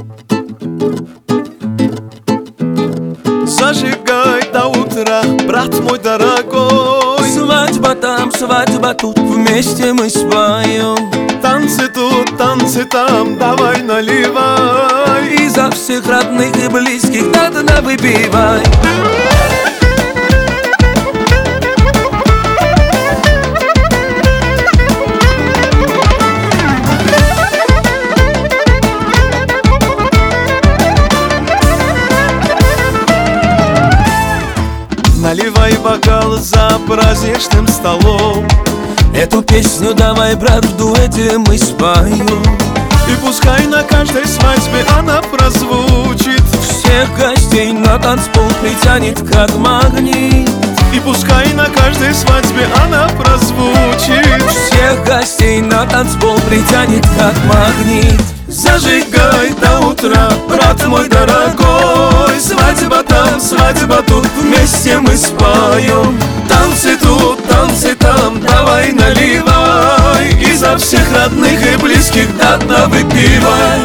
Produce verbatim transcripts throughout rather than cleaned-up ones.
Зажигай до утра, брат мой дорогой. Свадьба там, свадьба тут, вместе мы споем. Танцы тут, танцы там, давай наливай. И за всех родных и близких до дна выпивай. Наливай бокал за праздничным столом. Эту песню давай, брат, в дуэте мы споем. И пускай на каждой свадьбе она прозвучит. Всех гостей на танцпол притянет как магнит. И пускай на каждой свадьбе она прозвучит. Всех гостей на танцпол притянет как магнит. Зажигай до утра, брат мой дорогой. Свадьба там, свадьба тут, вместе мы споем. Танцы тут, танцы там, давай наливай. И за всех родных и близких до дна выпивай.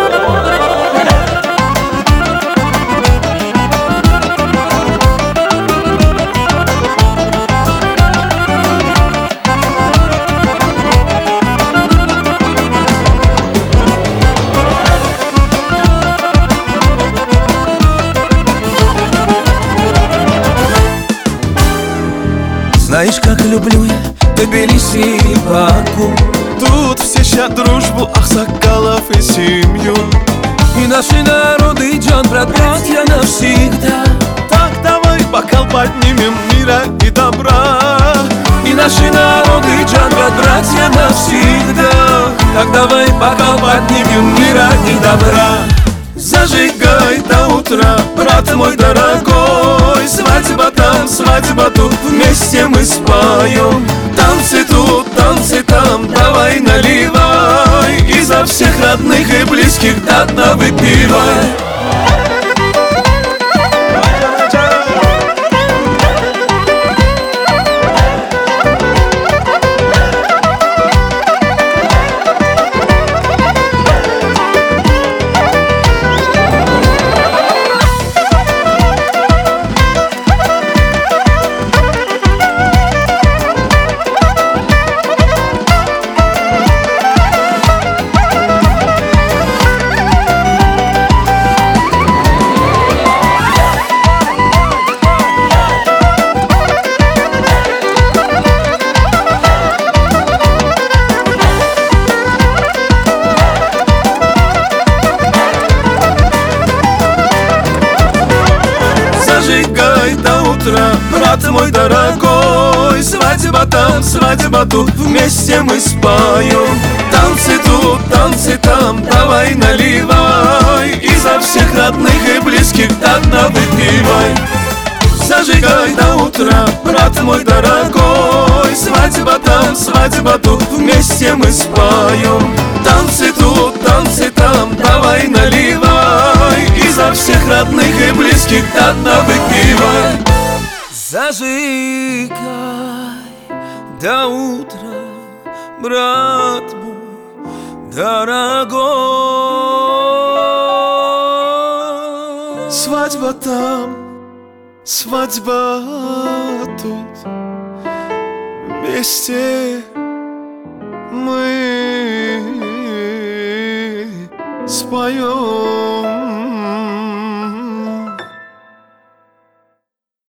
Знаешь, как люблю я Тбилиси и Баку. Тут все ща дружбу Аксакалов и семью. И наши народы, Джан, брат, братья навсегда. Так давай бокал поднимем мира и добра. И наши народы, Джан, брат, братья навсегда. Так давай бокал поднимем мира и добра. Зажигай до утра, брат мой дорогой. Свадьба там, свадьба тут, вместе мы споем. Танцы тут, танцы там, давай наливай. И за всех родных и близких до дна выпивай. Зажигай до утра, брат мой дорогой. Свадьба там, свадьба тут, вместе мы споем. Танцы тут, танцы там, давай наливай. И за всех родных и близких до дна выпивай. Зажигай до утра, брат мой дорогой. Свадьба там, свадьба тут, вместе мы споем. Танцы тут, танцы там, давай наливай. И за всех родных и близких до дна выпивай. Зажигай до утра, брат мой дорогой. Свадьба там, свадьба тут, вместе мы споем.